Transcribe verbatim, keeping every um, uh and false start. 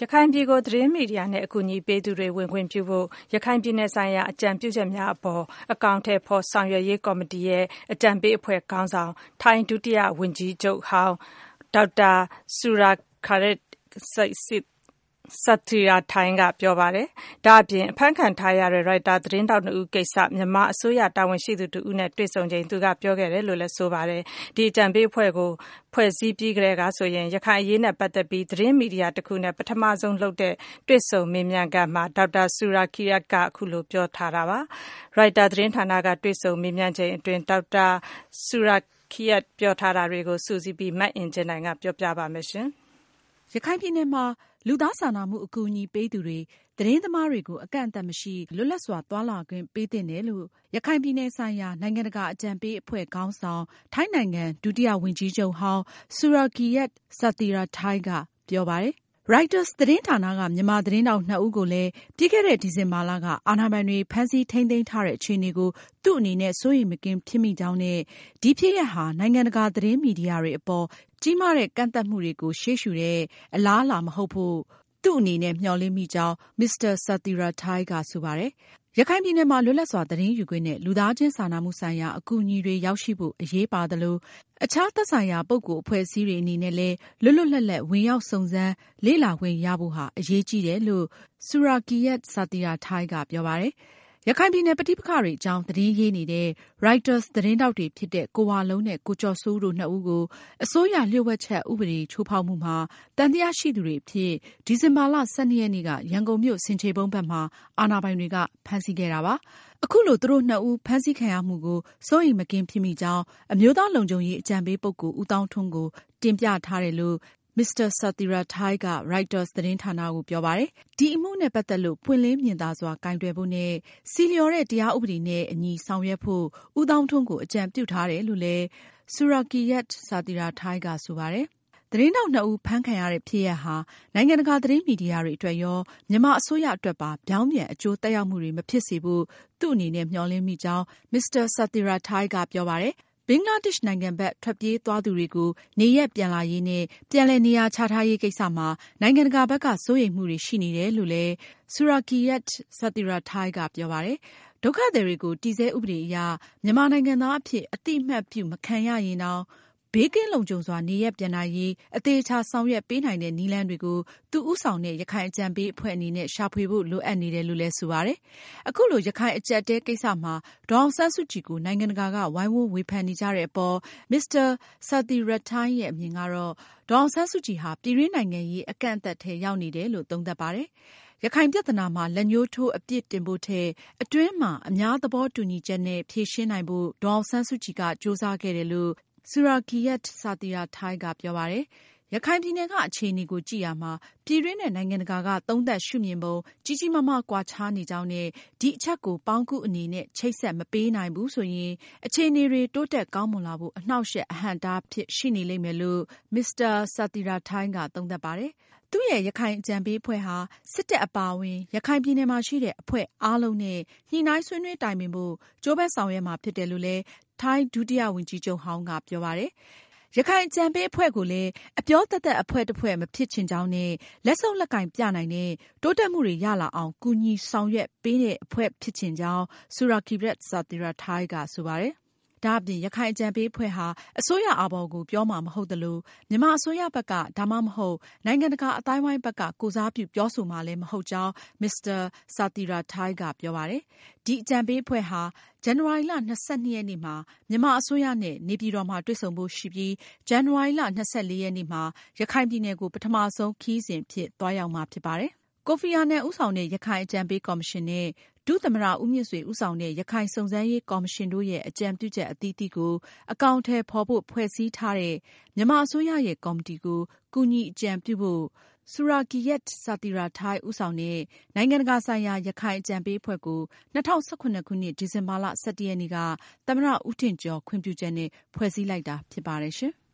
ရခိုင်ပြည်ကိုသတင်းမီဒီယာနဲ့အကူအညီပေးသူတွေဝင်ခွင့်ပြုဖို့ရခိုင်ပြည်နယ်ဆိုင်ရာအကြံပြုချက်များအပေါ်အကောင်အထည်ဖော်ဆောင်ရွက်ရေးကော်မတီရဲ့အကြံပေးအဖွဲ့ခေါင်းဆောင်ထိုင်းဒုတိယဝန်ကြီးချုပ်ဟောင်းဒေါက်တာဆူရာခါရက်စတ်တီရာထိုင်းကပြောပါတယ်။ဒါအပြင်အဖမ်းခံထားရတဲ့ရိုက်တာသတင်းတောက်နှစ်ဦးကိစ္စမြန်မာအစိုးရတာဝန်ရှိသူတဦးနဲ့တွေ့ဆုံချိန်သူကပြောခဲ့တယ်လို့လည်းဆိုပါတယ်။ဒီအကြံပေးအဖွဲ့ကိုဖွဲ့စည်းပြီးကြတဲ့ကဆိုရင်ရခိုင်အရေးနဲ့ပတ်သက်ပြီးသတင်းမီဒီယာတစ်ခုနဲ့ပထမဆုံးလုပ်တဲ့တွေ့ဆုံမေးမြန်းခန်းမှာဒေါက်တာဆူရာခီယတ်ကအခုလိုပြောထားတာပါ။ရိုက်တာသတင်းဌာနကတွေ့ဆုံမေးမြန်းချိန်အတွင်းဒေါက်တာဆူရာခီယတ်ပြောထားတာတွေကိုစုစည်းပြီးမတ်အင်ဂျင်နိုင်ကပြောပြပါမယ်ရှင်။ရခိုင်ပြည်နယ်မှာလူသားစာနာမှုအကူအညီပေးသူတွေသတင်းသမားတွေကိုအကန့်အသတ်မရှိလွတ်လပ်စွာသွားလာခွင့်ပေးသင့်တယ်လို့ရခိုင်ပြည်နယ်ဆိုင်ရာနိုင်ငံတကာအကြံပေးအဖွဲ့ခေါင်းဆောင်ထိုင်းနိုင်ငံဒုတိယဝန်ကြီးချုပ်ဟောင်းဆူရာကီယတ်စတ်တီရာထိုင်းကပြောပါတယ်။ Reuters သတင်းဌာနကမြန်မာသတင်းတောက်နှစ်ဦးကိုလည်းပြီးခဲ့တဲ့ဒီဇင်ဘာလကအာဏာပိုင်တွေဖမ်းဆီးထိန်းသိမ်းထားတဲ့အခြေအနေကိုသူ့အနေနဲ့စိုးရိမ်မကင်းဖြစ်မိကြောင်းနဲ့ဒီဖြစ်ရပ်ဟာနိုင်ငံတကာသတင်းမီဒီယာတွေအပေါ်ကြီးမားတဲ့ကန့်သတ်မှုတွေကိုရှေ့ရှုတဲ့အလားအလာမဟုတ်ဖို့သူ့အနေနဲ့မျှော်လင့်မိကြောင်းမစ္စတာဆတ်တီရာထိုင်းကဆိုပါတယ်။ရခိုင်ပြည်နယ်မှာလွတ်လပ်စွာသတင်းယူခွင့်နဲ့လူသားချင်းစာနာမှုဆိုင်ရာအကူအညီတွေရောက်ရှိဖို့အရေးပါသလိုအခြားသက်ဆိုင်ရာပုဂ္ဂိုလ်အဖွဲ့အစည်းတွေအနေနဲ့လည်းလွတ်လွတ်လပ်လပ်ဝင်ရောက်စုံစမ်းလေ့လာခွင့်ရဖို့ဟာအရေးကြီးတယ်လို့ဆူရာကီယတ်စတ်တီရာထိုင်းကပြောပါတယ်။ရခိုင်ပြည်နယ်ပဋိပက္ခတွေအကြောင်းသတင်းရေးနေတဲ့ Reuters သတင်းတောက်တွေဖြစ်တဲ့ကိုဝလုံးနဲ့ကိုကျော်စိုးတို့နှစ်ဦးကိုအစိုးရလျှို့ဝှက်ချက်ဥပဒေချိုးဖောက်မှုမှာသံသယရှိသူတွေအဖြစ်ဒီဇင်ဘာလ ၁၂ ရက်နေ့ကရန်ကုန်မြို့ဆင်ခြေဖုံးဘက်မှာအာဏာပိုင်တွေကဖမ်းဆီးခဲ့တာပါ။အခုလိုသူတို့နှစ်ဦးဖမ်းဆီးခံရမှုကိုစိုးရိမ်မကင်းဖြစ်မိကြောင်းအမျိုးသားလုံခြုံရေးအကြံပေးပုဂ္ဂိုလ်ဦးသောင်းထွန်းကိုတင်ပြထားတယ်လို့မစ္စတာဆတ်တီရာထိုင်းက Reuters သတင်းဌာနကိုပြောပါတယ်။ဒီအမှုနဲ့ပတ်သက်လို့ပွင့်လင်းမြင်သာစွာကိုင်တွယ်ဖို့နဲ့ဆီလျော်တဲ့တရားဥပဒေနဲ့အညီဆောင်ရွက်ဖို့ဦးသောင်းထွန်းကိုအကြံပြုထားတယ်လို့လည်းဆူရာကီယတ်စတ်တီရာထိုင်းကဆိုပါတယ်။သတင်းတောက်နှစ်ဦးဖမ်းခံရတဲ့ဖြစ်ရပ်ဟာနိုင်ငံတကာသတင်းမီဒီယာတွေအတွက်ရောမြန်မာအစိုးရအတွက်ပါပြောင်းပြန်အကျိုးသက်ရောက်မှုတွေမဖြစ်စေဖို့သူ့အနေနဲ့မျှော်လင့်မိကြောင်းမစ္စတာဆတ်တီရာထိုင်းကပြောပါတယ်။ဘင်္ဂလားဒေ့ရှ်နိုင်ငံဘက်ထွက်ပြေးသွားသူတွေကိုနေရပ်ပြန်လာရေးနဲ့ပြန်လည်နေရာချထားရေးကိစ္စမှာနိုင်ငံတကာဘက်ကစိုးရိမ်မှုတွေရှိနေတယ်လို့လည်းဆူရာကီယတ်စတ်တီရာထိုင်းကပြောပါတယ်။ဒုက္ခသည်တွေကိုတည်ဆဲဥပဒေအရမြန်မာနိုင်ငံသားအဖြစ်အသိအမှတ်ပြုမခံရရင်တောင်ဘေးကင်းလုံခြုံစွာနေရပ်ပြန်နိုင်ရေးအသေးချာဆောင်ရွက်ပေးနိုင်တဲ့နည်းလမ်းတွေကိုသူဦးဆောင်တဲ့ရခိုင်အကြံပေးအဖွဲ့အနေနဲ့ရှာဖွေဖို့လိုအပ်နေတယ်လို့လည်းဆိုပါတယ်။အခုလိုရခိုင်အကြပ်တဲကိစ္စမှာဒေါ်အောင်ဆန်းစုကြည်ကိုနိုင်ငံတကာကဝိုင်းဝန်းဝေဖန်နေကြတဲ့အပေါ်မစ္စတာဆတ်တီရာထိုင်းရဲ့အမြင်ကတော့ဒေါ်အောင်ဆန်းစုကြည်ဟာပြည်တွင်းနိုင်ငံရေးအကန့်အသတ်ထဲရောက်နေတယ်လို့သုံးသပ်ပါတယ်။ရခိုင်ပြဿနာမှာလက်ညှိုးထိုးအပြစ်တင်ဖို့ထက်အတွင်းမှာအများသဘောတူညီချက်နဲ့ဖြေရှင်းနိုင်ဖို့ဒေါ်အောင်ဆန်းစုကြည်ကကြိုးစားခဲ့တယ်လို့ဆူရာကီယတ်စတ်တီရာထိုင်းကပြောပါတယ်။ရခိုင်ပြည်နယ်ကအခြေအနေကိုကြည့်ရမှာပြည်တွင်းနဲ့နိုင်ငံတကာကသုံးသပ်ရှုမြင်ပုံကြီးကြီးမားမားကွာခြားနေကြောင်းနဲ့ဒီအချက်ကိုပေါင်းကူအနေနဲ့ချိတ်ဆက်မပေးနိုင်ဘူးဆိုရင်အခြေအနေတွေတိုးတက်ကောင်းမွန်လာဖို့အနှောက်အယှက်အဟန့်အတားဖြစ်ရှိနေလိမ့်မယ်လို့မစ္စတာဆတ်တီရာထိုင်းကသုံးသပ်ပါတယ်။သူ့ရဲ့ရခိုင်အကြံပေးအဖွဲ့ဟာစစ်တပ်အပါအဝင်ရခိုင်ပြည်နယ်မှာရှိတဲ့အဖွဲ့အားလုံးနဲ့ညှိနှိုင်းဆွေးနွေးတိုင်ပင်ဖို့ကြိုးပမ်းဆောင်ရွက်မှာဖြစ်တယ်လို့လည်းထိုင်းဒုတိယဝန်ကြီးချုပ်ဟောင်းကပြောပါတယ်။ရခိုင်အကြံပေးအဖွဲ့ကိုလည်းအပြောသက်သက်အဖွဲ့တစ်ဖွဲ့မဖြစ်ချင်ကြောင်းနဲ့လက်ဆုပ်လက်ကင်ပြနိုင်တဲ့တိုးတက်မှုတွေရလာအောင်ကူညီဆောင်ရွက်ပေးတဲ့အဖွဲ့ဖြစ်ချင်ကြောင်းဆူရာကီယတ်စတ်တီရာထိုင်းကဆိုပါတယ်။ဒါအပြင်ရခိုင်အကြံပေးအဖွဲ့ဟာအစိုးရအာဘော်ကိုပြောမှာမဟုတ်သလိုမြန်မာအစိုးရဘက်ကဒါမှမဟုတ်နိုင်ငံတကာအသိုင်းအဝိုင်းဘက်ကကိုယ်စားပြုပြောဆိုမှာလည်းမဟုတ်ကြောင်းမစ္စတာဆတ်တီရာထိုင်းကပြောပါတယ်။ဒီအကြံပေးအဖွဲ့ဟာဇန်နဝါရီလ ၂၂ ရက်နေ့မှာမြန်မာအစိုးရနဲ့နေပြည်တော်မှာတွေ့ဆုံဖို့ရှိပြီးဇန်နဝါရီလ ၂၄ ရက်နေ့မှာရခိုင်ပြည်နယ်ကိုပထမဆုံးခရီးစဉ်ဖြစ်သွားရောက်မှာဖြစ်ပါတယ်။ကိုဖီအာနန်ဦးဆောင်တဲ့ရခိုင်အကြံပေးကော်မရှင်နဲ့ဒုသမ္မတဦးမြင့်ဆွေဦးဆောင်တဲ့ရခိုင်စုံစမ်းရေးကော်မရှင်တို့ရဲ့အကြံပြုချက်အသီးသီးကိုအကောင်အထည်ဖော်ဖို့ဖွဲ့စည်းထားတဲ့မြန်မာအစိုးရရဲ့ကော်မတီကိုကူညီအကြံပြုဖို့ဆူရာကီယတ်စတ်တီရာထိုင်းဦးဆောင်တဲ့နိုင်ငံတကာဆိုင်ရာရခိုင်အကြံပေးအဖွဲ့ကို၂၀၁၇ ခုနှစ်ဒီဇင်ဘာလ ၁၁ ရက်နေ့ကသမ္မတဦးထင်ကျော်ခွင့်ပြုချက်နဲ့ဖွဲ့စည်းလိုက်တာဖြစ်ပါတယ်ရှင်။